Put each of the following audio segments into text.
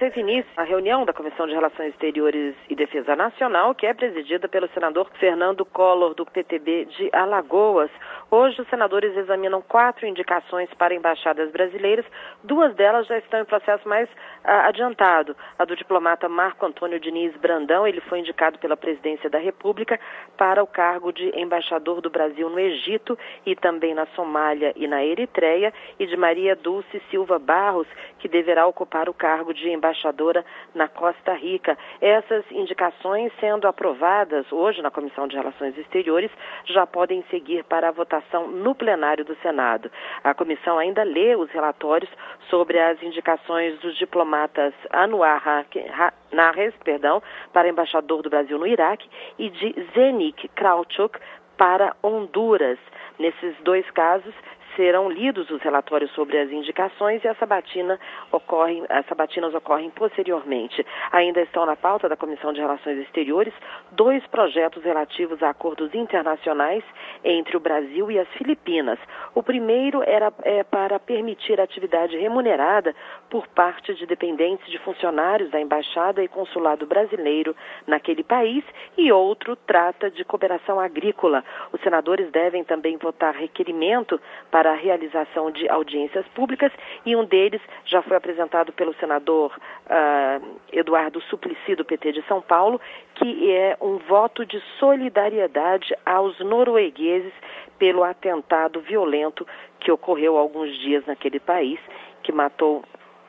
teve início a reunião da Comissão de Relações Exteriores e Defesa Nacional, que é presidida pelo senador Fernando Collor, do PTB de Alagoas. Hoje, os senadores examinam 4 indicações para embaixadas brasileiras. 2 delas já estão em processo mais adiantado. A do diplomata Marco Antônio Diniz Brandão, ele foi indicado pela Presidência da República para o cargo de embaixador do Brasil no Egito e também na Somália e na Eritreia, e de Maria Dulce Silva Barros, que deverá ocupar o cargo de embaixadora na Costa Rica. Essas indicações, sendo aprovadas hoje na Comissão de Relações Exteriores, já podem seguir para a votação no plenário do Senado. A comissão ainda lê os relatórios sobre as indicações dos diplomatas Anwar Nares, para embaixador do Brasil no Iraque, e de Zenik Krawchuk para Honduras. Nesses 2 casos, serão lidos os relatórios sobre as indicações e as sabatinas ocorrem posteriormente. Ainda estão na pauta da Comissão de Relações Exteriores 2 projetos relativos a acordos internacionais entre o Brasil e as Filipinas. O primeiro é para permitir atividade remunerada por parte de dependentes de funcionários da Embaixada e Consulado brasileiro naquele país, e outro trata de cooperação agrícola. Os senadores devem também votar requerimento para a realização de audiências públicas, e um deles já foi apresentado pelo senador Eduardo Suplicy, do PT de São Paulo, que é um voto de solidariedade aos noruegueses pelo atentado violento que ocorreu há alguns dias naquele país, que matou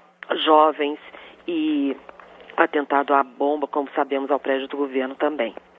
jovens, e atentado à bomba, como sabemos, ao prédio do governo também.